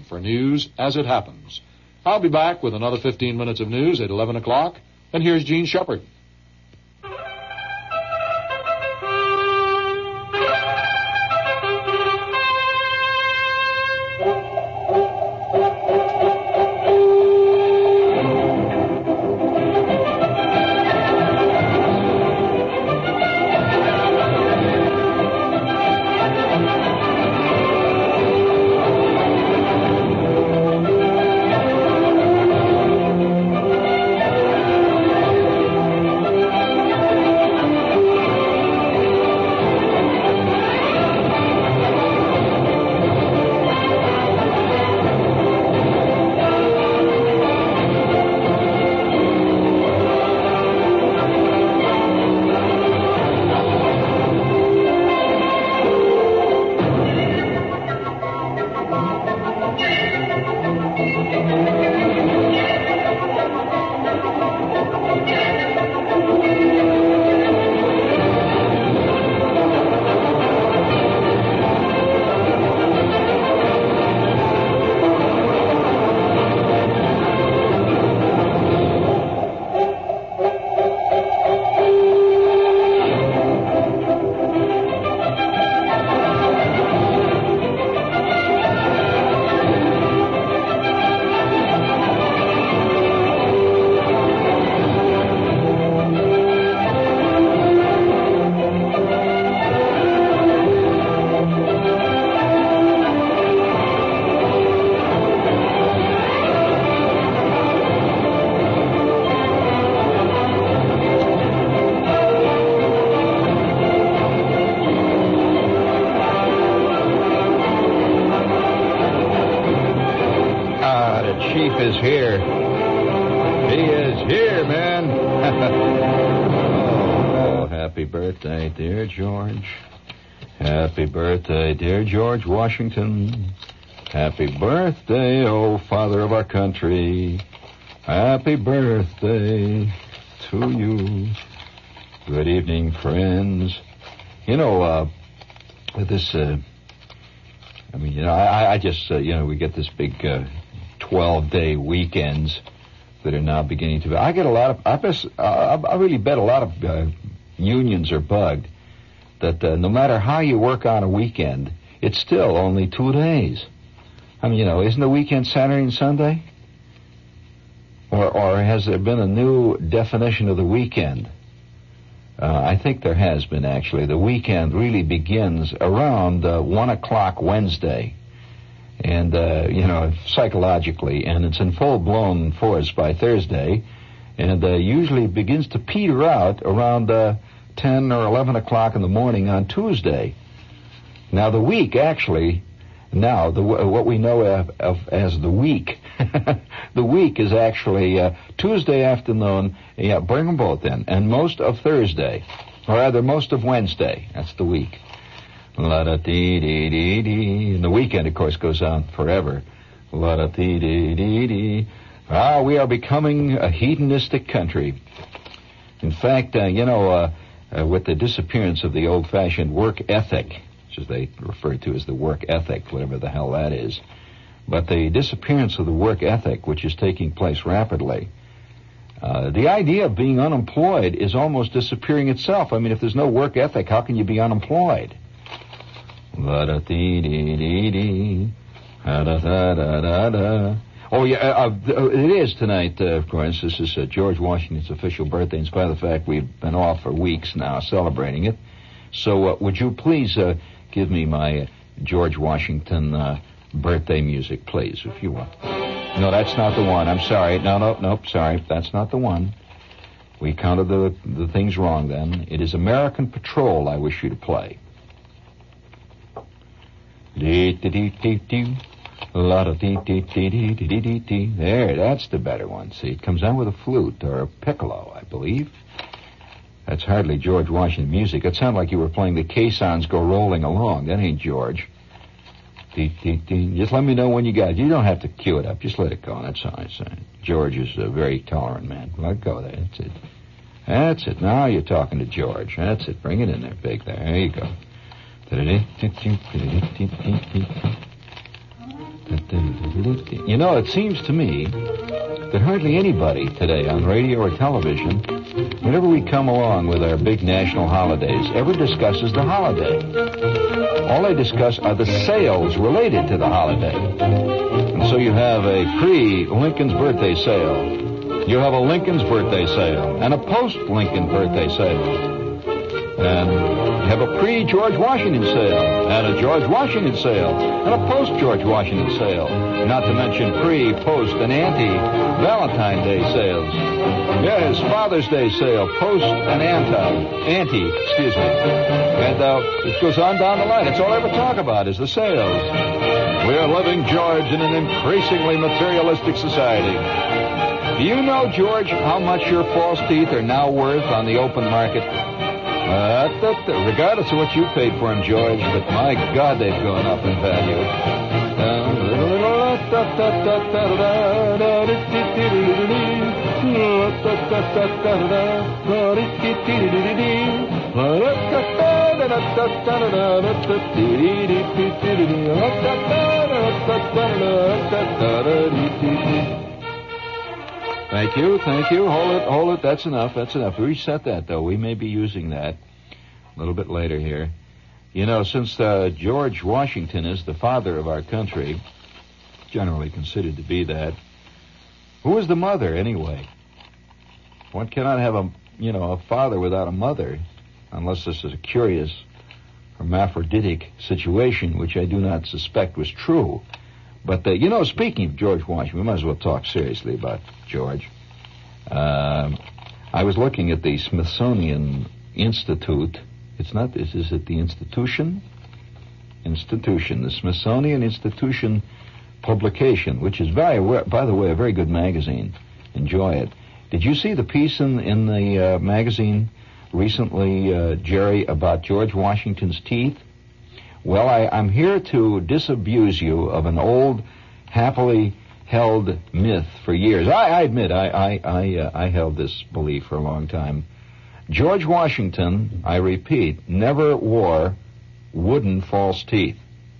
for news as it happens. I'll be back with another 15 minutes of news at 11 o'clock, and here's Gene Shepard. Is here. He is here, man. Oh, happy birthday, dear George. Happy birthday, dear George Washington. Happy birthday, oh father of our country. Happy birthday to you. Good evening, friends. You know, this, I just, we get this big, 12-day weekends that are now beginning to... I get a lot of... I really bet a lot of unions are bugged that no matter how you work on a weekend, it's still only 2 days. I mean, isn't the weekend Saturday and Sunday? Or has there been a new definition of the weekend? I think there has been, actually. The weekend really begins around 1 o'clock Wednesday. And, psychologically, and it's in full-blown force by Thursday, and usually begins to peter out around 10 or 11 o'clock in the morning on Tuesday. Now, the week, actually, what we know of as the week, the week is actually Tuesday afternoon, bring them both in, and most of Thursday, or rather most of Wednesday. That's the week. La-da-dee-dee-dee-dee. And the weekend, of course, goes on forever. La-da-dee-dee-dee-dee. We are becoming a hedonistic country. In fact, with the disappearance of the old-fashioned work ethic, which is they refer to as the work ethic, whatever the hell that is, but the disappearance of the work ethic, which is taking place rapidly, the idea of being unemployed is almost disappearing itself. I mean, if there's no work ethic, how can you be unemployed? La-da-dee-dee-dee-dee. Da-da-da-da-da. Oh, yeah, it is tonight, of course. This is George Washington's official birthday, in spite of the fact we've been off for weeks now celebrating it. So would you please give me my George Washington birthday music, please, if you want. No, that's not the one. I'm sorry. No, sorry. That's not the one. We counted the things wrong then. It is American Patrol I wish you to play. Dee-dee-dee-dee-dee. La-da-dee-dee-dee-dee-dee-dee. There, that's the better one. See, it comes out with a flute or a piccolo, I believe. That's hardly George Washington music. It sounded like you were playing the caissons go rolling along. That ain't George. Dee-dee-dee. Just let me know when you got it. You don't have to cue it up. Just let it go. That's all right. George is a very tolerant man. Let it go there. That's it. That's it. Now you're talking to George. That's it. Bring it in there, big. There you go. You know, it seems to me that hardly anybody today on radio or television, whenever we come along with our big national holidays, ever discusses the holiday. All they discuss are the sales related to the holiday. And so you have a pre-Lincoln's birthday sale. You have a Lincoln's birthday sale and a post-Lincoln birthday sale. And you have a pre-George Washington sale and a George Washington sale and a post-George Washington sale. Not to mention pre, post, and anti-Valentine's Day sales. Yes, Father's Day sale, post, and anti, excuse me. And it goes on down the line. It's all I ever talk about is the sales. We are living, George, in an increasingly materialistic society. Do you know, George, how much your false teeth are now worth on the open market? Regardless of what you paid for them, George, but my God, they've gone up in value. Thank you. Hold it. That's enough. Reset that, though. We may be using that a little bit later here. You know, since George Washington is the father of our country, generally considered to be that, who is the mother, anyway? One cannot have a father without a mother, unless this is a curious hermaphroditic situation, which I do not suspect was true. But, speaking of George Washington, we might as well talk seriously about George. I was looking at the Smithsonian Institute. Is it the institution? Institution, the Smithsonian Institution publication, which is, by the way, a very good magazine. Enjoy it. Did you see the piece in the magazine recently, Jerry, about George Washington's teeth? Well, I'm here to disabuse you of an old, happily held myth for years. I admit, I held this belief for a long time. George Washington, I repeat, never wore wooden false teeth.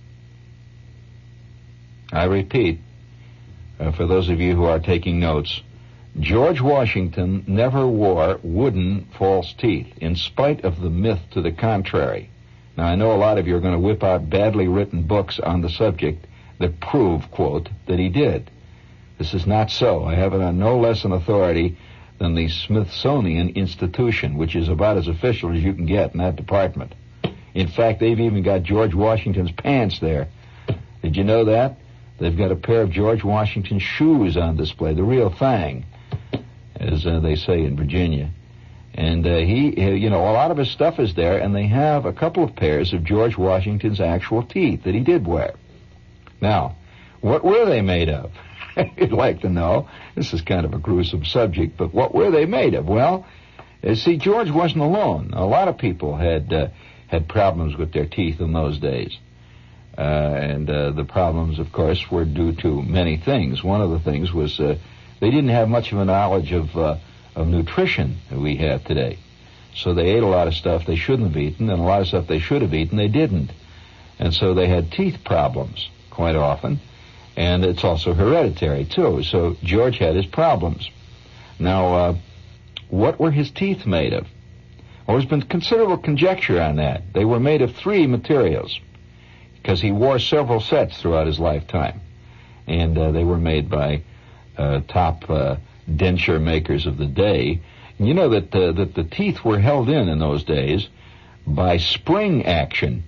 I repeat, for those of you who are taking notes, George Washington never wore wooden false teeth, in spite of the myth to the contrary. Now, I know a lot of you are going to whip out badly written books on the subject that prove, quote, that he did. This is not so. I have it on no less an authority than the Smithsonian Institution, which is about as official as you can get in that department. In fact, they've even got George Washington's pants there. Did you know that? They've got a pair of George Washington shoes on display, the real thing, as they say in Virginia. And a lot of his stuff is there, and they have a couple of pairs of George Washington's actual teeth that he did wear. Now, what were they made of? You'd like to know. This is kind of a gruesome subject, but what were they made of? Well, see, George wasn't alone. A lot of people had problems with their teeth in those days. And the problems, of course, were due to many things. One of the things was they didn't have much of a knowledge of nutrition that we have today. So they ate a lot of stuff they shouldn't have eaten, and a lot of stuff they should have eaten they didn't. And so they had teeth problems quite often, and it's also hereditary, too. So George had his problems. Now, what were his teeth made of? Well, there's been considerable conjecture on that. They were made of 3 materials, because he wore several sets throughout his lifetime. And they were made by top denture makers of the day. And you know that the teeth were held in those days by spring action.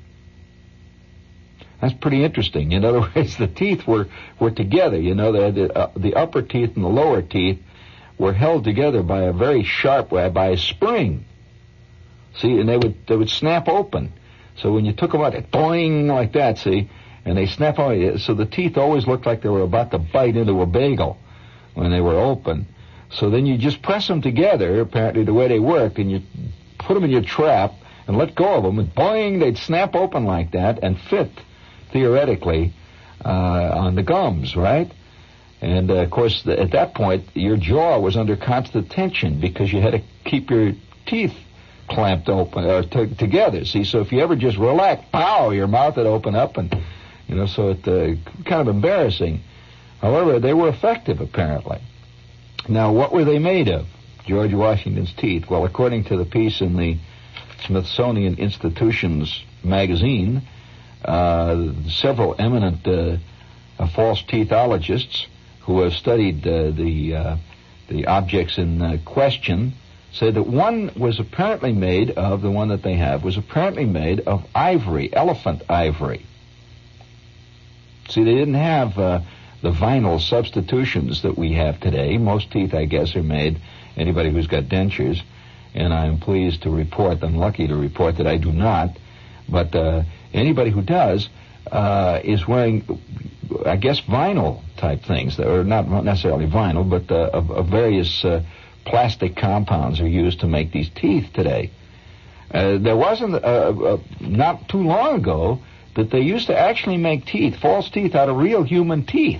That's pretty interesting. In other words, the teeth were together. You know, the upper teeth and the lower teeth were held together by a very sharp way, by a spring. See, and they would snap open. So when you took them out, boing, like that, see, and they snap out. So the teeth always looked like they were about to bite into a bagel when they were open. So then you just press them together, apparently the way they worked, and you put them in your trap and let go of them, and boing, they'd snap open like that and fit, theoretically, on the gums, right? And, of course, at that point, your jaw was under constant tension because you had to keep your teeth clamped open or together. See, so if you ever just relax, pow, your mouth would open up and So it kind of embarrassing. However, they were effective, apparently. Now, what were they made of, George Washington's teeth? Well, according to the piece in the Smithsonian Institution's magazine, several eminent false teethologists who have studied the objects in question said that one was apparently made of, the one that they have, was apparently made of ivory, elephant ivory. See, they didn't have the vinyl substitutions that we have today. Most teeth, I guess, are made, anybody who's got dentures, and I am pleased to report, I'm lucky to report that I do not, but anybody who does is wearing, I guess, vinyl-type things, or not necessarily vinyl, but of various plastic compounds are used to make these teeth today. There wasn't, not too long ago, that they used to actually make teeth, false teeth, out of real human teeth.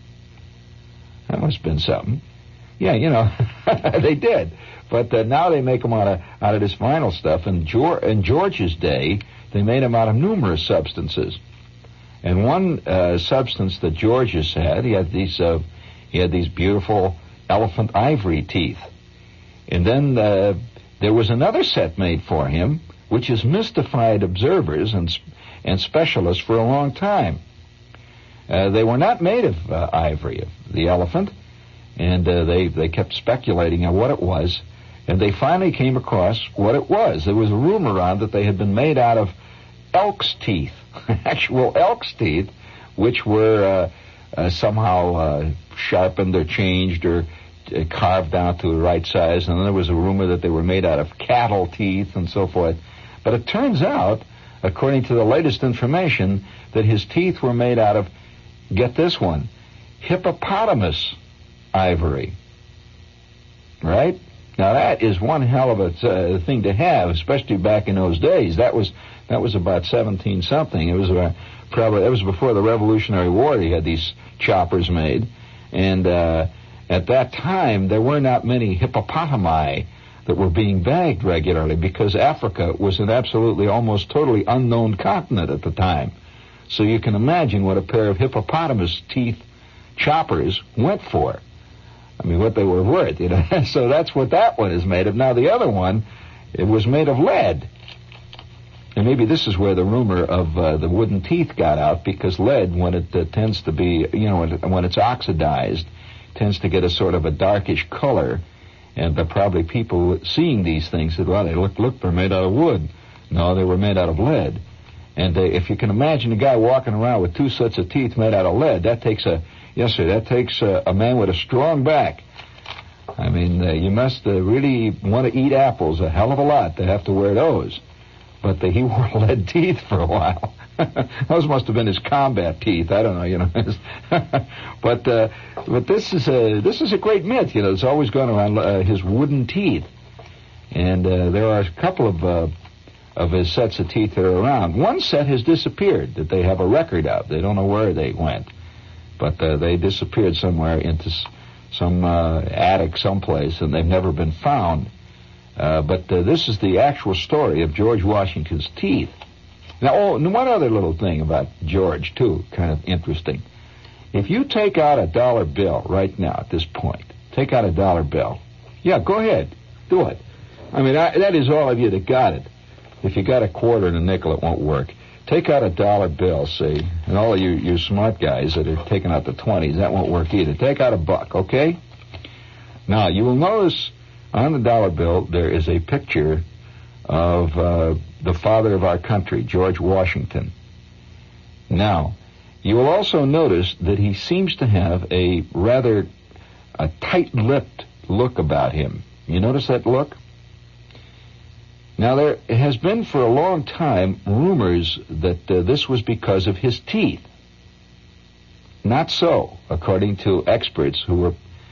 That must have been something. Yeah, they did. But now they make them out of this vinyl stuff. In George's day, they made them out of numerous substances. And one substance that George's had, he had these beautiful elephant ivory teeth. And then there was another set made for him, which has mystified observers and specialists for a long time. They were not made of ivory, of the elephant, and they kept speculating on what it was, and they finally came across what it was. There was a rumor around that they had been made out of elk's teeth, actual elk's teeth, which were somehow sharpened or changed or carved down to the right size, and then there was a rumor that they were made out of cattle teeth and so forth. But it turns out, according to the latest information, that his teeth were made out of, get this one, hippopotamus ivory. Right? Now that is one hell of a thing to have, especially back in those days. That was about 17-something. It was that was before the Revolutionary War. They had these choppers made, and at that time there were not many hippopotami that were being bagged regularly because Africa was an absolutely, almost totally unknown continent at the time. So you can imagine what a pair of hippopotamus teeth choppers went for. I mean, what they were worth, So that's what that one is made of. Now, the other one, it was made of lead. And maybe this is where the rumor of the wooden teeth got out, because lead, when it tends to be, when it's oxidized, tends to get a sort of a darkish color. And probably people seeing these things said, well, they look, they're made out of wood. No, they were made out of lead. And if you can imagine a guy walking around with two sets of teeth made out of lead, that takes a man with a strong back. I mean, you must really want to eat apples a hell of a lot to have to wear those. But he wore lead teeth for a while. Those must have been his combat teeth. I don't know, But this is a great myth. It's always going around his wooden teeth, and there are a couple of his sets of teeth that are around. One set has disappeared that they have a record of. They don't know where they went, but they disappeared somewhere into some attic someplace, and they've never been found. But this is the actual story of George Washington's teeth. Now, and one other little thing about George, too, kind of interesting. If you take out a dollar bill right now at this point, take out a dollar bill. Yeah, go ahead. Do it. I mean, that is all of you that got it. If you got a quarter and a nickel, it won't work. Take out a dollar bill, see? And all of you smart guys that are taking out the 20s, that won't work either. Take out a buck, okay? Now, you will notice on the dollar bill there is a picture of the father of our country, George Washington. Now, you will also notice that he seems to have a rather tight-lipped look about him. You notice that look? Now, there has been for a long time rumors that this was because of his teeth. Not so, according to experts who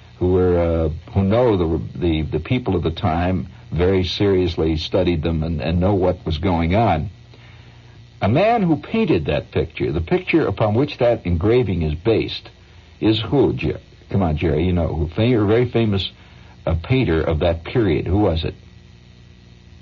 know the people of the time, very seriously studied them and know what was going on. A man who painted that picture, the picture upon which that engraving is based, is who, Jerry? Come on, Jerry, who, a very famous painter of that period. Who was it?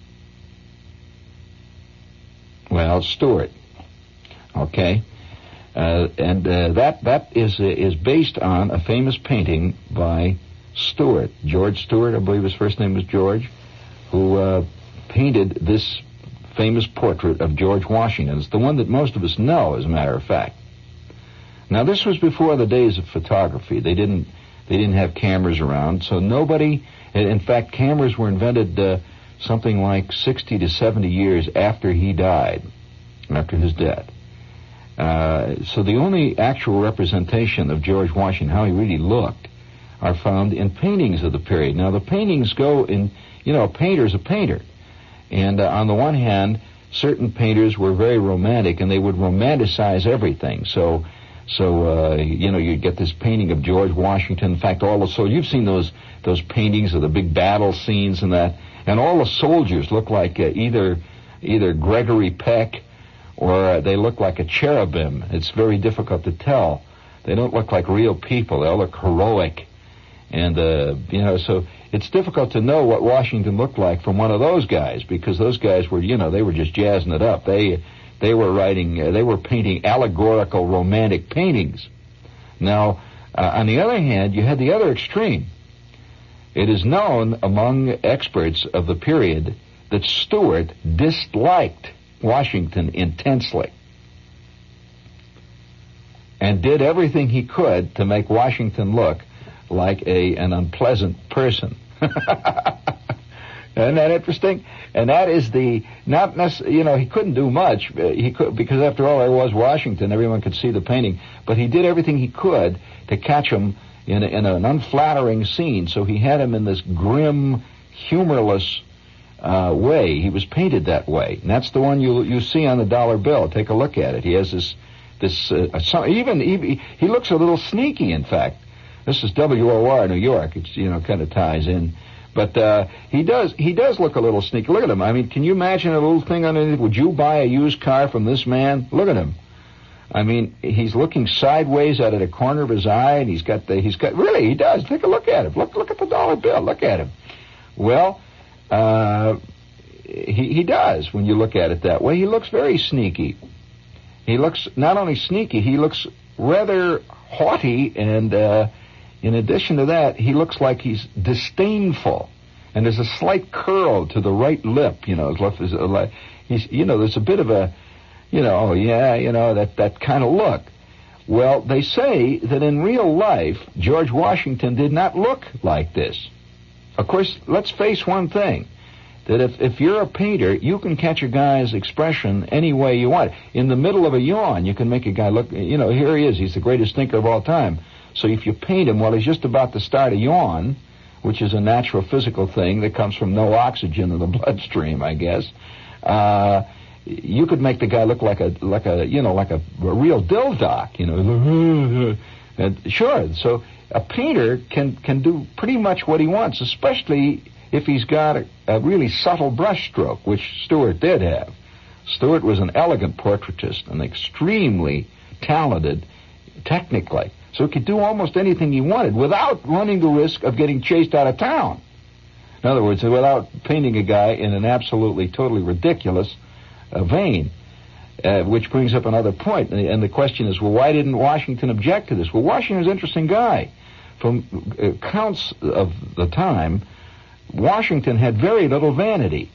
Well, Stuart. Okay. That is based on a famous painting by Stuart, George Stuart, I believe his first name was George, who painted this famous portrait of George Washington. It's the one that most of us know, as a matter of fact. Now, this was before the days of photography. They didn't have cameras around, so nobody. In fact, cameras were invented something like 60 to 70 years after he died, after his death. So the only actual representation of George Washington, how he really looked, are found in paintings of the period. Now, the paintings go in, a painter's a painter. And on the one hand, certain painters were very romantic, and they would romanticize everything. So you get this painting of George Washington. In fact, you've seen those paintings of the big battle scenes and that, and all the soldiers look like either Gregory Peck or they look like a cherubim. It's very difficult to tell. They don't look like real people. They all look heroic. And, so it's difficult to know what Washington looked like from one of those guys, because those guys were, they were just jazzing it up. They were painting allegorical romantic paintings. Now, on the other hand, you had the other extreme. It is known among experts of the period that Stuart disliked Washington intensely and did everything he could to make Washington look like an unpleasant person. Isn't that interesting? And that is he couldn't do much. Because after all, there was Washington. Everyone could see the painting. But he did everything he could to catch him in an unflattering scene. So he had him in this grim, humorless way. He was painted that way. And that's the one you see on the dollar bill. Take a look at it. He has he looks a little sneaky, in fact. This is WOR, New York. It's, kind of ties in. But he does look a little sneaky. Look at him. I mean, can you imagine a little thing underneath? Would you buy a used car from this man? Look at him. I mean, he's looking sideways out of the corner of his eye, and he does. Take a look at him. Look at the dollar bill. Look at him. Well, he does when you look at it that way. He looks very sneaky. He looks not only sneaky, he looks rather haughty, and in addition to that, he looks like he's disdainful, and there's a slight curl to the right lip. His left is there's a bit of a, that kind of look. Well, they say that in real life, George Washington did not look like this. Of course, let's face one thing, that if you're a painter, you can catch a guy's expression any way you want. In the middle of a yawn, you can make a guy look, here he is, he's the greatest thinker of all time. So if you paint him while he's just about to start a yawn, which is a natural physical thing that comes from no oxygen in the bloodstream, I guess, you could make the guy look like a real dilldock, And sure, so a painter can do pretty much what he wants, especially if he's got a really subtle brush stroke, which Stuart did have. Stuart was an elegant portraitist and extremely talented technically. So he could do almost anything he wanted without running the risk of getting chased out of town. In other words, without painting a guy in an absolutely, totally ridiculous vein. Which brings up another point. And the question is, well, why didn't Washington object to this? Well, Washington's an interesting guy. From accounts of the time, Washington had very little vanity.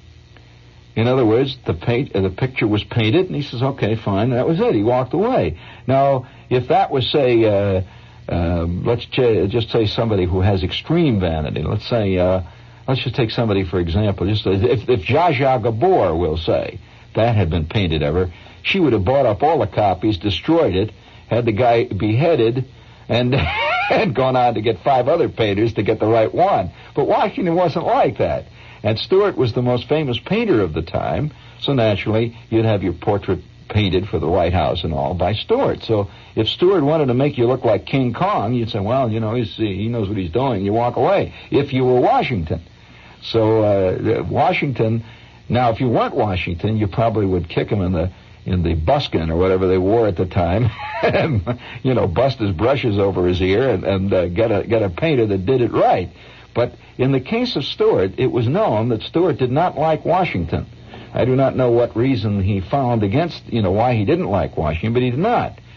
In other words, the picture was painted, and he says, okay, fine, that was it. He walked away. Now, if that was, say, let's just say somebody who has extreme vanity, let's just take somebody, for example, if Zsa Zsa Gabor, we'll say, that had been painted of her, she would have bought up all the copies, destroyed it, had the guy beheaded, and and gone on to get 5 other painters to get the right one. But Washington wasn't like that. And Stuart was the most famous painter of the time, so naturally you'd have your portrait painted for the White House and all by Stuart. So if Stuart wanted to make you look like King Kong, you'd say, well, he knows what he's doing. You walk away. If you were Washington. So Washington, now if you weren't Washington, you probably would kick him in the buskin or whatever they wore at the time, and bust his brushes over his ear and get a painter that did it right. But in the case of Stuart, it was known that Stuart did not like Washington. I do not know what reason he found against, why he didn't like Washington, but he did not.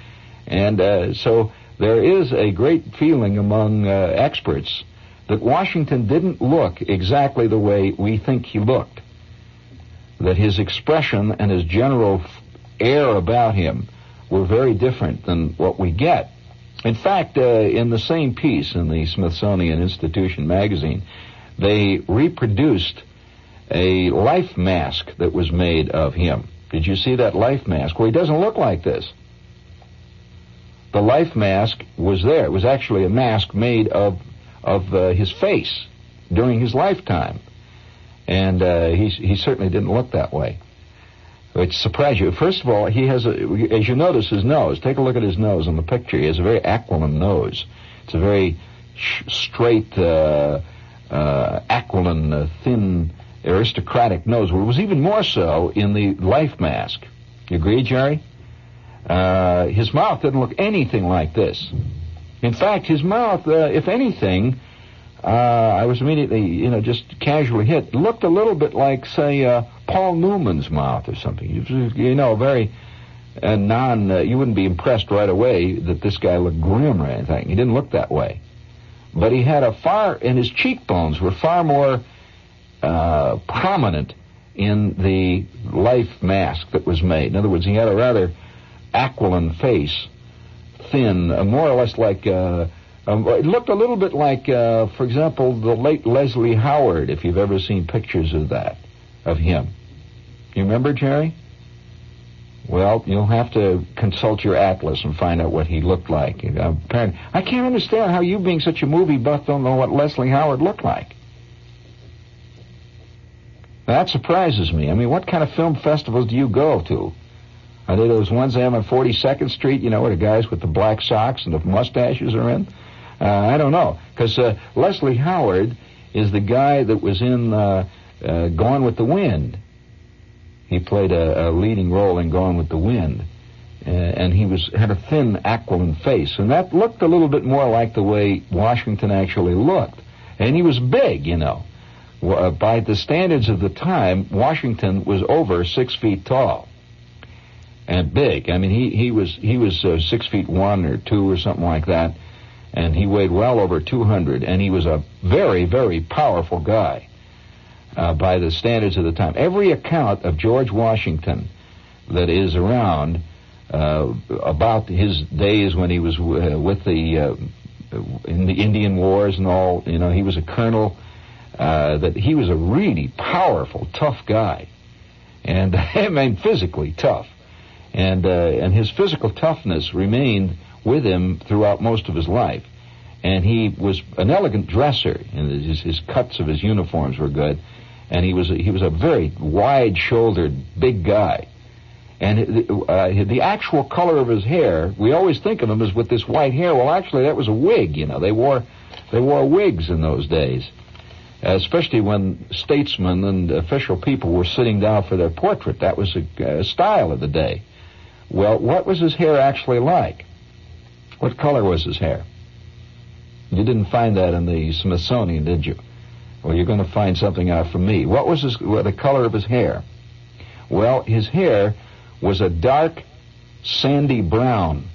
And so there is a great feeling among experts that Washington didn't look exactly the way we think he looked, that his expression and his general air about him were very different than what we get. In fact, in the same piece in the Smithsonian Institution magazine, they reproduced a life mask that was made of him. Did you see that life mask? Well, he doesn't look like this. The life mask was there. It was actually a mask made of his face during his lifetime. And he certainly didn't look that way. It surprised you. First of all, he has, as you notice, his nose. Take a look at his nose on the picture. He has a very aquiline nose. It's a very straight, aquiline, thin, aristocratic nose. Well, it was even more so in the life mask. You agree, Jerry? His mouth didn't look anything like this. In fact, his mouth, if anything, I was immediately, just casually hit. It looked a little bit like, say, Paul Newman's mouth or something. Very you wouldn't be impressed right away that this guy looked grim or anything. He didn't look that way. But he had and his cheekbones were far more prominent in the life mask that was made. In other words, he had a rather aquiline face, thin, more or less like... it looked a little bit like, for example, the late Leslie Howard, if you've ever seen pictures of him. You remember, Jerry? Well, you'll have to consult your atlas and find out what he looked like. Apparently, I can't understand how you, being such a movie buff, don't know what Leslie Howard looked like. That surprises me. I mean, what kind of film festivals do you go to? Are they those ones they have on 42nd Street, where the guys with the black socks and the mustaches are in? I don't know. Because Leslie Howard is the guy that was in Gone with the Wind. He played a leading role in Gone with the Wind. And he had a thin, aquiline face. And that looked a little bit more like the way Washington actually looked. And he was big, By the standards of the time, Washington was over 6 feet tall. And big. I mean, he was 6 feet 1 or 2 or something like that, and he weighed well over 200, and he was a very, very powerful guy by the standards of the time. Every account of George Washington that is around about his days when he was with in the Indian Wars and all, he was a colonel, that he was a really powerful, tough guy, and I mean physically tough. And his physical toughness remained with him throughout most of his life. And he was an elegant dresser, and his cuts of his uniforms were good. And he was a very wide-shouldered, big guy. And the actual color of his hair, we always think of him as with this white hair. Well, actually, that was a wig. They wore wigs in those days, especially when statesmen and official people were sitting down for their portrait. That was a style of the day. Well, what was his hair actually like? What color was his hair? You didn't find that in the Smithsonian, did you? Well, you're going to find something out from me. What was the color of his hair? Well, his hair was a dark, sandy brown,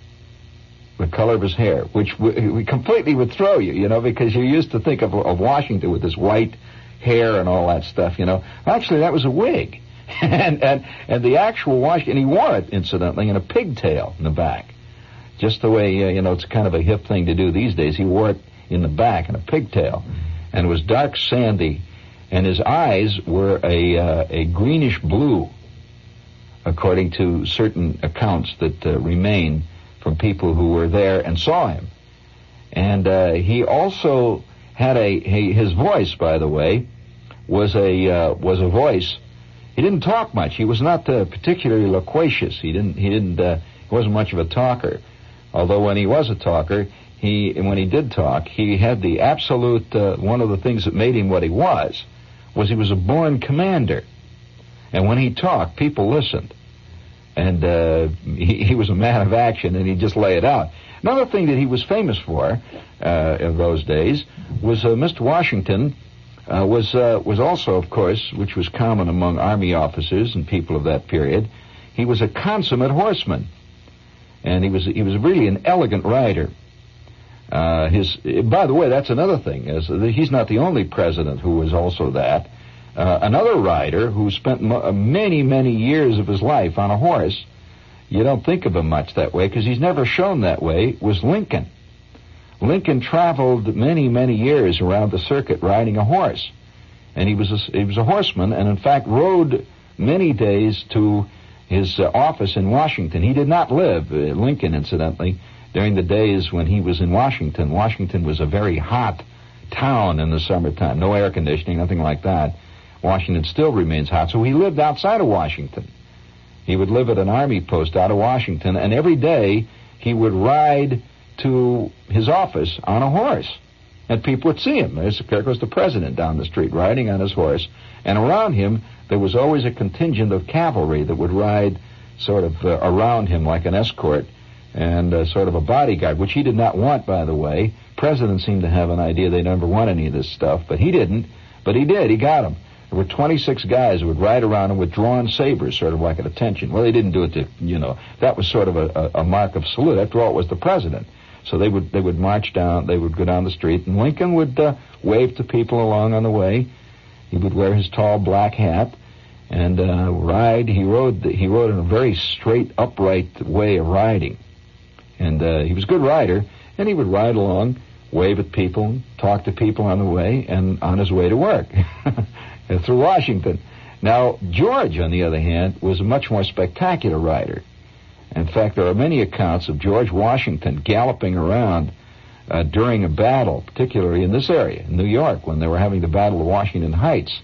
the color of his hair, which we completely would throw you, because you used to think of Washington with this white hair and all that stuff, Actually, that was a wig. and the actual Washington, and he wore it, incidentally, in a pigtail in the back. Just the way, it's kind of a hip thing to do these days. He wore it in the back in a pigtail. And it was dark, sandy, and his eyes were a greenish blue, according to certain accounts that remain from people who were there and saw him. And he also had his voice, by the way, was a voice. He didn't talk much. He was not particularly loquacious. He wasn't much of a talker. Although when he was a talker, when he did talk, he had the absolute, one of the things that made him what he was he was a born commander. And when he talked, people listened. And he was a man of action, and he'd just lay it out. Another thing that he was famous for in those days was Mr. Washington was also, of course, which was common among army officers and people of that period, he was a consummate horseman. And he was really an elegant rider. By the way, that's another thing, is that he's not the only president who was also that. Another rider who spent many, many years of his life on a horse, you don't think of him much that way because he's never shown that way, was Lincoln. Lincoln traveled many, many years around the circuit riding a horse. And he was a horseman, and in fact rode many days to his office in Washington. He did not live, Lincoln incidentally, during the days when he was in Washington. Washington was a very hot town in the summertime. No air conditioning, nothing like that. Washington still remains hot, so he lived outside of Washington. He would live at an army post out of Washington, and every day he would ride to his office on a horse. And people would see him. There goes the president down the street riding on his horse. And around him, there was always a contingent of cavalry that would ride sort of around him like an escort and sort of a bodyguard, which he did not want, by the way. Presidents seemed to have an idea they never want any of this stuff, but he didn't. But he did. He got them. There were 26 guys who would ride around him with drawn sabers, sort of like at attention. Well, they didn't do it to, that was sort of a mark of salute. After all, it was the president. So they would march down, they would go down the street, and Lincoln would wave to people along on the way. He would wear his tall black hat and ride. He rode in a very straight, upright way of riding. And he was a good rider, and he would ride along, wave at people, talk to people on the way, and on his way to work through Washington. Now, George, on the other hand, was a much more spectacular rider. In fact, there are many accounts of George Washington galloping around during a battle, particularly in this area, in New York, when they were having the Battle of Washington Heights.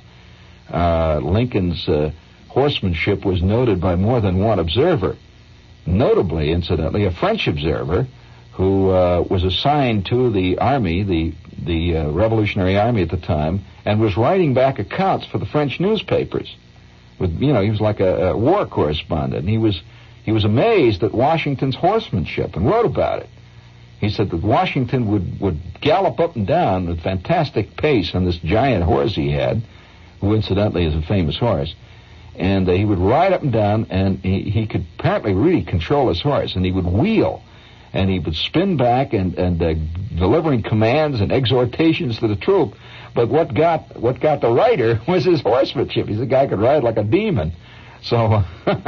Lincoln's horsemanship was noted by more than one observer. Notably, incidentally, a French observer who was assigned to the army, the Revolutionary Army at the time, and was writing back accounts for the French newspapers. He was like a war correspondent. And he was amazed at Washington's horsemanship and wrote about it. He said that Washington would gallop up and down with fantastic pace on this giant horse he had, who incidentally is a famous horse. And he would ride up and down, and he could apparently really control his horse, and he would wheel, and he would spin back and delivering commands and exhortations to the troop. But what got the rider was his horsemanship. He's a guy who could ride like a demon. So...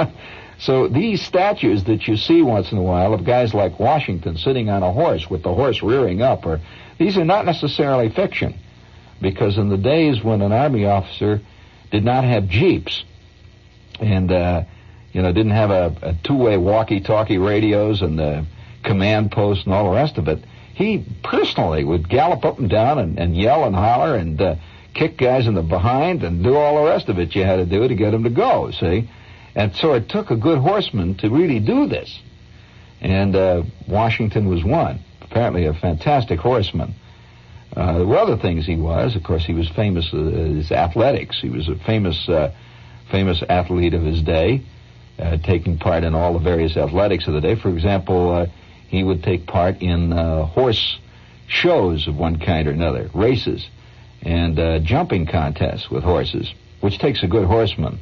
So these statues that you see once in a while of guys like Washington sitting on a horse with the horse rearing up, these are not necessarily fiction, because in the days when an army officer did not have jeeps and didn't have a two-way walkie-talkie radios and the command post and all the rest of it, he personally would gallop up and down and yell and holler and kick guys in the behind and do all the rest of it you had to do to get them to go, see? And so it took a good horseman to really do this. And Washington was one. Apparently a fantastic horseman. There were other things he was. Of course, he was famous his athletics. He was a famous athlete of his day, taking part in all the various athletics of the day. For example, he would take part in horse shows of one kind or another, races, and jumping contests with horses, which takes a good horseman.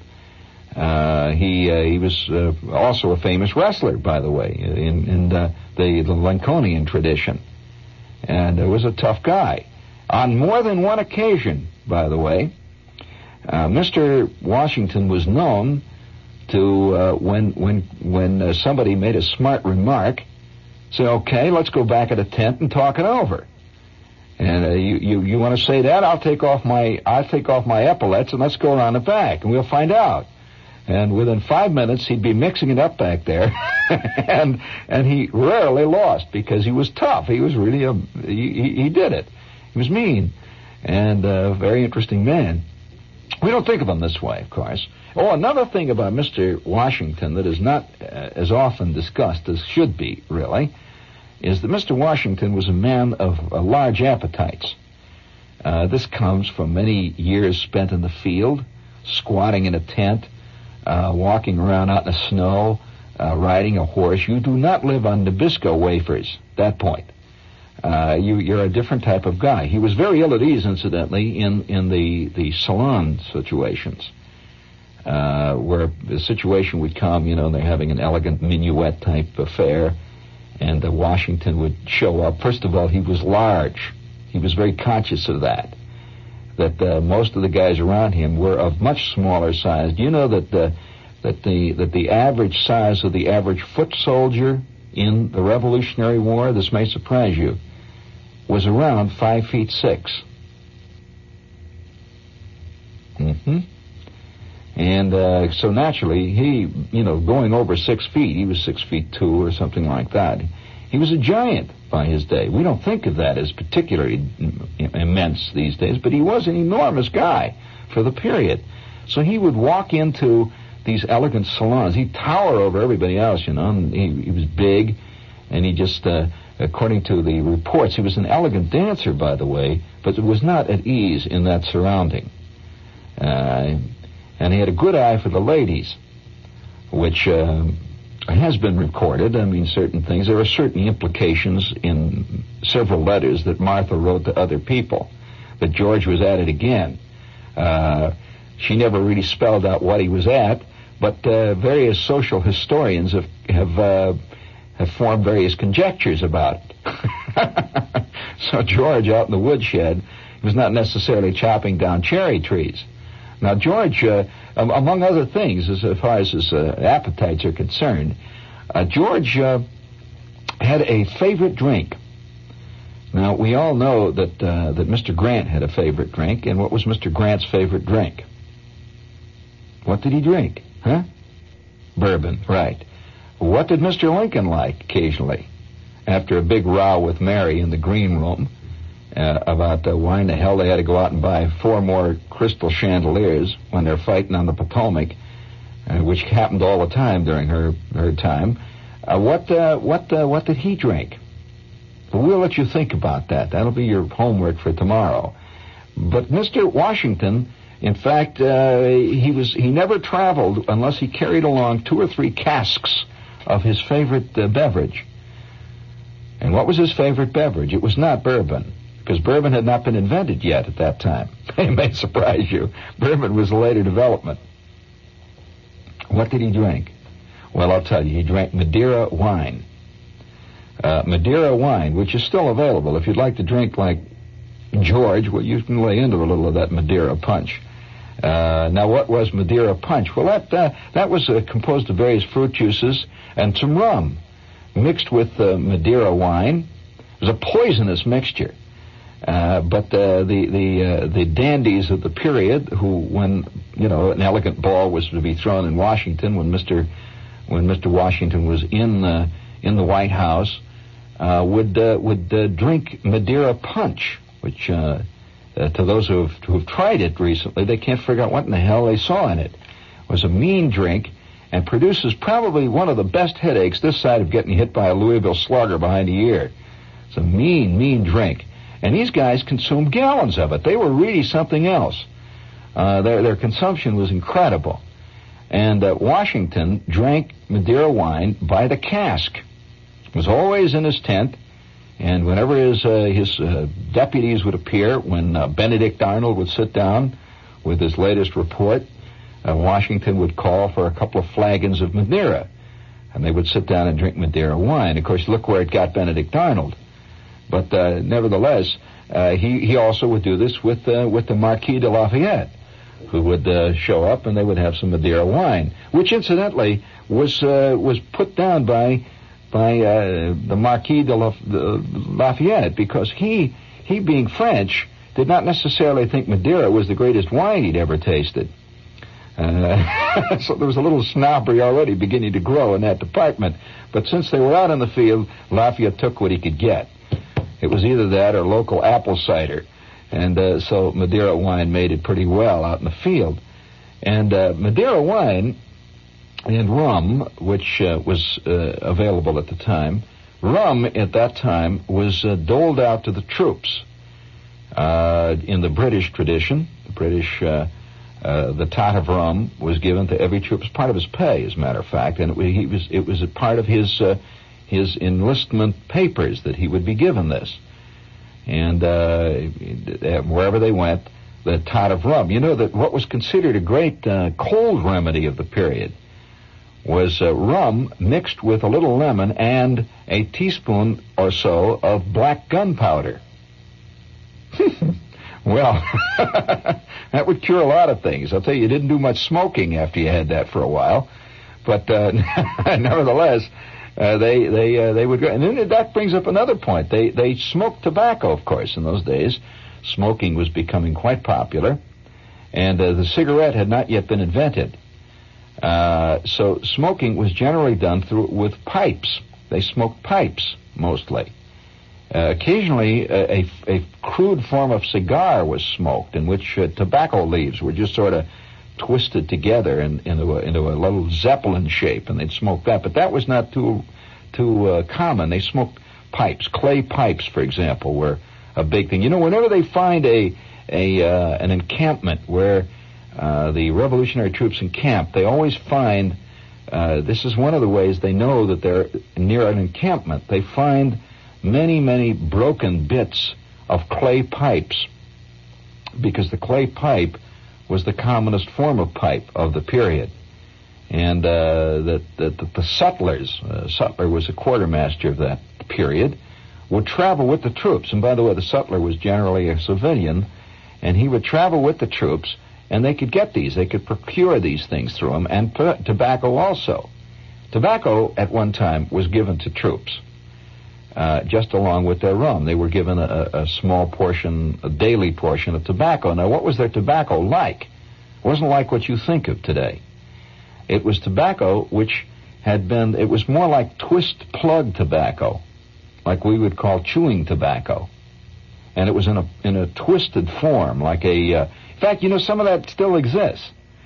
He was also a famous wrestler, by the way, in the Lincolnian tradition, and was a tough guy. On more than one occasion, by the way, Mr. Washington was known to when somebody made a smart remark, say, "Okay, let's go back at the tent and talk it over." And you want to say that? I'll take off my epaulets and let's go around the back and we'll find out. And within 5 minutes, he'd be mixing it up back there, and he rarely lost because he was tough. He was really he did it. He was mean, and a very interesting man. We don't think of him this way, of course. Oh, another thing about Mr. Washington that is not as often discussed as should be, really, is that Mr. Washington was a man of large appetites. This comes from many years spent in the field, squatting in a tent, walking around out in the snow, riding a horse. You do not live on Nabisco wafers at that point. You're a different type of guy. He was very ill at ease, incidentally, in the salon situations. where the situation would come, they're having an elegant minuet-type affair, and Washington would show up. First of all, he was large. He was very conscious of that most of the guys around him were of much smaller size. Do you know that the average size of the average foot soldier in the Revolutionary War, this may surprise you, was around 5'6". And so naturally, he, going over 6 feet, he was 6'2" or something like that. He was a giant by his day. We don't think of that as particularly immense these days, but he was an enormous guy for the period. So he would walk into these elegant salons. He'd tower over everybody else, and he was big, and he just, according to the reports, he was an elegant dancer, by the way, but was not at ease in that surrounding. And he had a good eye for the ladies, which has been recorded. I mean, certain things. There are certain implications in several letters that Martha wrote to other people, that George was at it again. She never really spelled out what he was at, but various social historians have formed various conjectures about it. So George, out in the woodshed, was not necessarily chopping down cherry trees. Now, George, among other things, as far as his appetites are concerned, George had a favorite drink. Now, we all know that Mr. Grant had a favorite drink, and what was Mr. Grant's favorite drink? What did he drink? Huh? Bourbon, right. What did Mr. Lincoln like occasionally? After a big row with Mary in the green room, about why in the hell they had to go out and buy 4 more crystal chandeliers when they're fighting on the Potomac, which happened all the time during her time. What did he drink? Well, we'll let you think about that. That'll be your homework for tomorrow. But Mr. Washington, in fact, he never traveled unless he carried along 2 or 3 casks of his favorite beverage. And what was his favorite beverage? It was not bourbon, because bourbon had not been invented yet at that time. It may surprise you. Bourbon was a later development. What did he drink? Well, I'll tell you. He drank Madeira wine. Madeira wine, which is still available. If you'd like to drink like George, well, you can lay into a little of that Madeira punch. Now, what was Madeira punch? Well, that was composed of various fruit juices and some rum mixed with Madeira wine. It was a poisonous mixture. But the dandies of the period, who, when an elegant ball was to be thrown in Washington, when Mr. Washington was in the White House, would drink Madeira punch, which to those who've tried it recently, they can't figure out what in the hell they saw in it. It was a mean drink and produces probably one of the best headaches this side of getting hit by a Louisville Slugger behind the ear. It's a mean drink. And these guys consumed gallons of it. They were really something else. Their consumption was incredible. And Washington drank Madeira wine by the cask. It was always in his tent, and whenever his deputies would appear, when Benedict Arnold would sit down with his latest report, Washington would call for a couple of flagons of Madeira, and they would sit down and drink Madeira wine. Of course, look where it got Benedict Arnold. But nevertheless, he also would do this with the Marquis de Lafayette, who would show up, and they would have some Madeira wine, which incidentally was put down by the Marquis de Lafayette, because he being French did not necessarily think Madeira was the greatest wine he'd ever tasted. So there was a little snobbery already beginning to grow in that department. But since they were out in the field, Lafayette took what he could get. It was either that or local apple cider. And so Madeira wine made it pretty well out in the field. And Madeira wine and rum, which was available at the time, rum at that time was doled out to the troops. In the British tradition, the tot of rum was given to every troop as part of his pay, as a matter of fact, and it was a part of his enlistment papers that he would be given this. And wherever they went, the tot of rum. You know that what was considered a great cold remedy of the period was rum mixed with a little lemon and a teaspoon or so of black gunpowder. Well, that would cure a lot of things. I'll tell you, you didn't do much smoking after you had that for a while, but nevertheless, they would go. And then that brings up another point. They smoked tobacco, of course, in those days. Smoking was becoming quite popular, and the cigarette had not yet been invented. So smoking was generally done with pipes. They smoked pipes mostly. Occasionally, a crude form of cigar was smoked, in which tobacco leaves were just sort of twisted together into a little zeppelin shape, and they'd smoke that. But that was not too common. They smoked pipes. Clay pipes, for example, were a big thing. You know, whenever they find an encampment where the revolutionary troops encamped, they always find, this is one of the ways they know that they're near an encampment, they find many, many broken bits of clay pipes, because the clay pipe was the commonest form of pipe of the period. And the sutlers, Sutler was a quartermaster of that period, would travel with the troops. And by the way, the sutler was generally a civilian, and he would travel with the troops, and they could get these. They could procure these things through him, and tobacco also. Tobacco, at one time, was given to troops, just along with their rum. They were given a small portion, a daily portion of tobacco. Now, what was their tobacco like? It wasn't like what you think of today. It was tobacco which it was more like twist plug tobacco, like we would call chewing tobacco. And it was in a twisted form, like in fact, you know, some of that still exists.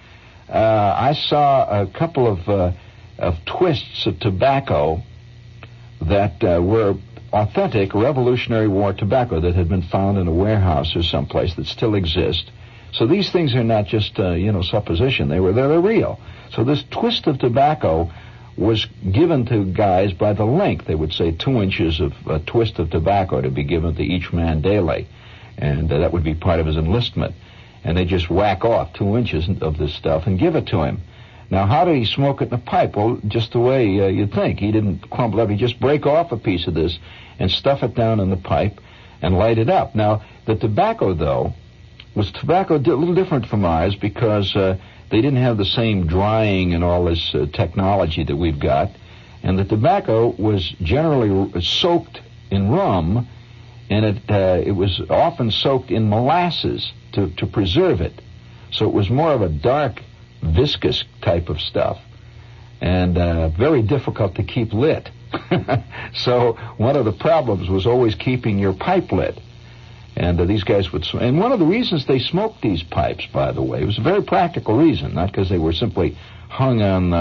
I saw a couple of twists of tobacco that were authentic Revolutionary War tobacco that had been found in a warehouse or someplace that still exist. So these things are not just supposition. They're real. So this twist of tobacco was given to guys by the length. They would say 2 inches of a twist of tobacco to be given to each man daily, and that would be part of his enlistment. And they just whack off 2 inches of this stuff and give it to him. Now, how did he smoke it in a pipe? Well, just the way you'd think. He didn't crumple it up. He just break off a piece of this and stuff it down in the pipe and light it up. Now, the tobacco, though, was a little different from ours because they didn't have the same drying and all this technology that we've got. And the tobacco was generally soaked in rum, and it was often soaked in molasses to preserve it. So it was more of a dark, viscous type of stuff, and very difficult to keep lit. So one of the problems was always keeping your pipe lit. And these guys would, and one of the reasons they smoked these pipes, by the way, was a very practical reason, not because they were simply hung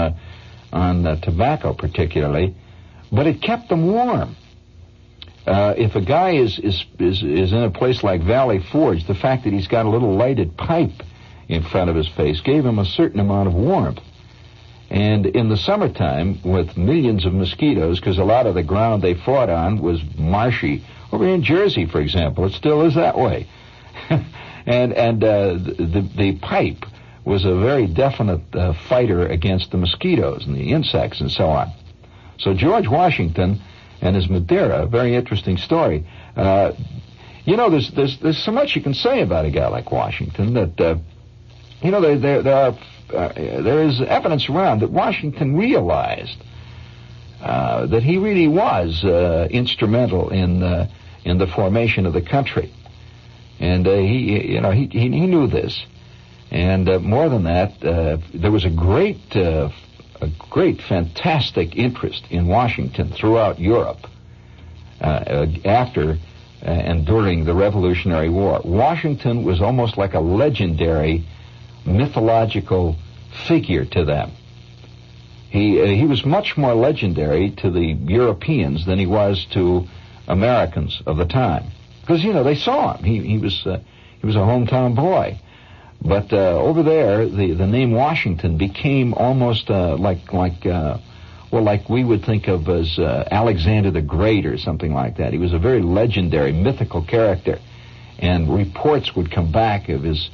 on tobacco particularly, but it kept them warm. If a guy is in a place like Valley Forge, the fact that he's got a little lighted pipe in front of his face gave him a certain amount of warmth. And in the summertime, with millions of mosquitoes, because a lot of the ground they fought on was marshy. Over in Jersey, for example, it still is that way. and the pipe was a very definite fighter against the mosquitoes and the insects and so on. So George Washington and his Madeira, a very interesting story. There's so much you can say about a guy like Washington that there is evidence around that Washington realized that he really was instrumental in the formation of the country, and he knew this, and more than that, there was a great, fantastic interest in Washington throughout Europe after and during the Revolutionary War. Washington was almost like a legendary, mythological figure to them. He was much more legendary to the Europeans than he was to Americans of the time, because they saw him. He was a hometown boy, but over there the name Washington became almost like we would think of as Alexander the Great or something like that. He was a very legendary, mythical character, and reports would come back of his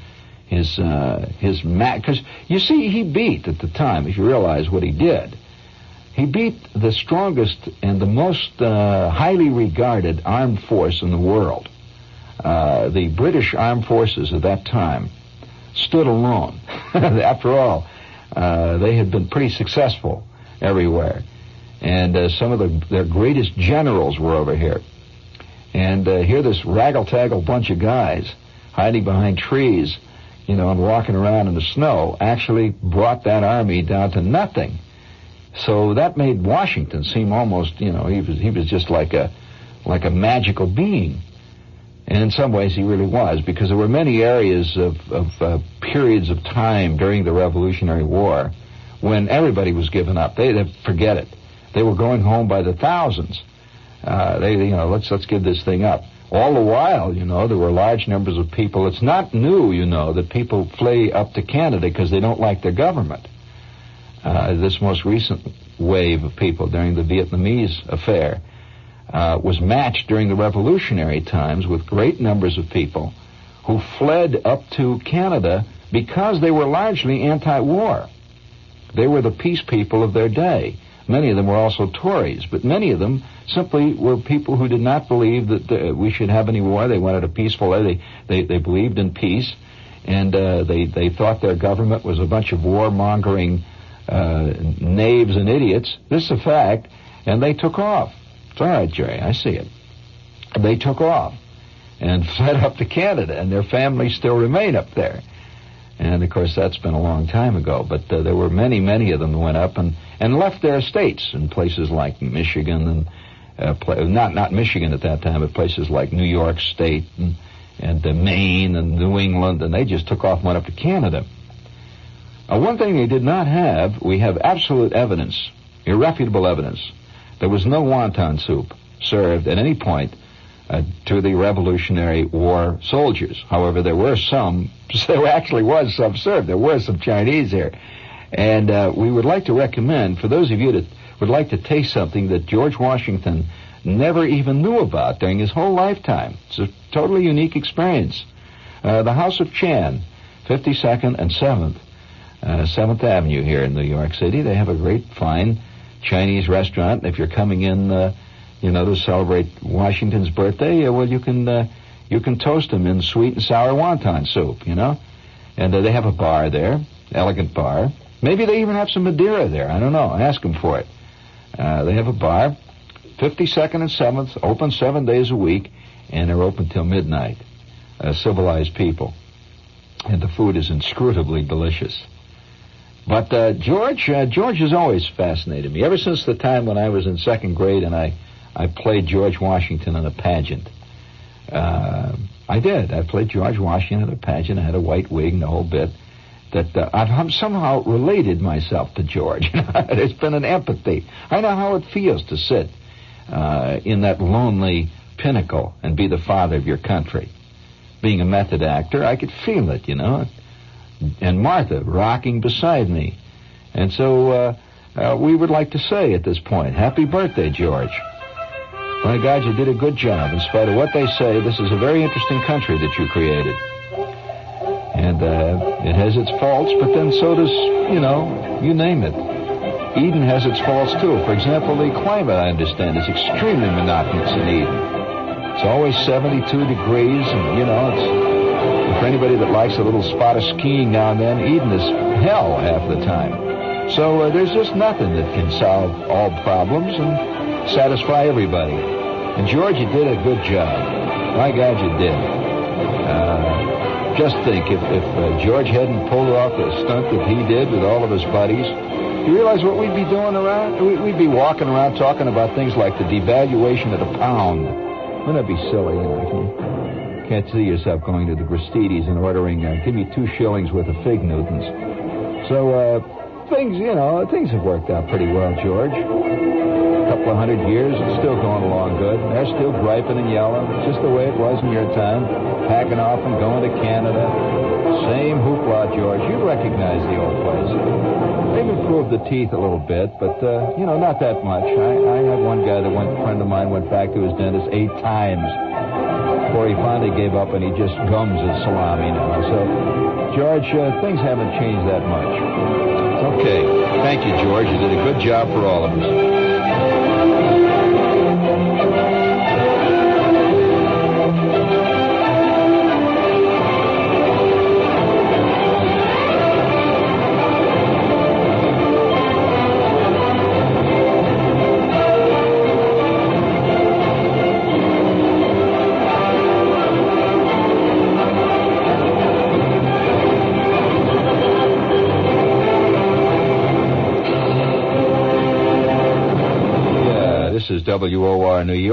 because you see, he beat at the time, if you realize what he did. He beat the strongest and the most highly regarded armed force in the world. The British armed forces at that time stood alone. After all, they had been pretty successful everywhere. And some of their greatest generals were over here. And here this raggle-taggle bunch of guys hiding behind trees, you know, and walking around in the snow actually brought that army down to nothing. So that made Washington seem almost, you know, he was just like a magical being. And in some ways he really was, because there were many areas of periods of time during the Revolutionary War when everybody was giving up. They forget it. They were going home by the thousands. Let's give this thing up. All the while, you know, there were large numbers of people. It's not new, you know, that people flee up to Canada because they don't like their government. This most recent wave of people during the Vietnamese affair was matched during the revolutionary times with great numbers of people who fled up to Canada because they were largely anti-war. They were the peace people of their day. Many of them were also Tories, but many of them simply were people who did not believe that we should have any war. They wanted a peaceful life. They believed in peace, and they thought their government was a bunch of warmongering knaves and idiots. This is a fact, and they took off. It's all right, Jerry, I see it. They took off and fled up to Canada, and their families still remain up there. And, of course, that's been a long time ago, but there were many, many of them that went up and left their estates in places like Michigan and not Michigan at that time, but places like New York State and Maine and New England, and they just took off and went up to Canada. One thing they did not have, we have absolute evidence, irrefutable evidence. There was no wonton soup served at any point to the Revolutionary War soldiers. However, there actually was some served. There were some Chinese here. And we would like to recommend, for those of you that would like to taste something that George Washington never even knew about during his whole lifetime. It's a totally unique experience. The House of Chan, 52nd and 7th Avenue here in New York City. They have a great, fine Chinese restaurant. If you're coming in, to celebrate Washington's birthday, you can toast him in sweet and sour wonton soup, you know. And they have a bar there, elegant bar. Maybe they even have some Madeira there. I don't know. Ask them for it. They have a bar, 52nd and 7th, open 7 days a week, and they're open till midnight. Civilized people. And the food is inscrutably delicious. But George has always fascinated me. Ever since the time when I was in second grade and I played George Washington in a pageant. I did. I played George Washington in a pageant. I had a white wig and the whole bit. That I've somehow related myself to George. There's been an empathy. I know how it feels to sit in that lonely pinnacle and be the father of your country. Being a method actor, I could feel it, you know. And Martha rocking beside me. And so we would like to say at this point, happy birthday, George. My God, you did a good job. In spite of what they say, this is a very interesting country that you created. And it has its faults, but then so does, you name it. Eden has its faults, too. For example, the climate, I understand, is extremely monotonous in Eden. It's always 72 degrees, and, it's, for anybody that likes a little spot of skiing now and then, Eden is hell half the time. So there's just nothing that can solve all problems and satisfy everybody. And George, you did a good job. My God, you did. Just think, if George hadn't pulled off the stunt that he did with all of his buddies, you realize what we'd be doing around? We'd be walking around talking about things like the devaluation of the pound. Wouldn't that be silly? You can't see yourself going to the Gristedes and ordering, give me 2 shillings worth of Fig Newtons. So, things have worked out pretty well, George. A couple of 100 years, it's still going along good. They're still griping and yelling. It's just the way it was in your time. Packing off and going to Canada. Same hoopla, George. You recognize the old place. They've improved the teeth a little bit, but, not that much. I had one guy a friend of mine went back to his dentist 8 times before he finally gave up, and he just gums his salami now. So, George, things haven't changed that much. Okay. Thank you, George. You did a good job for all of us. This is WOR New York.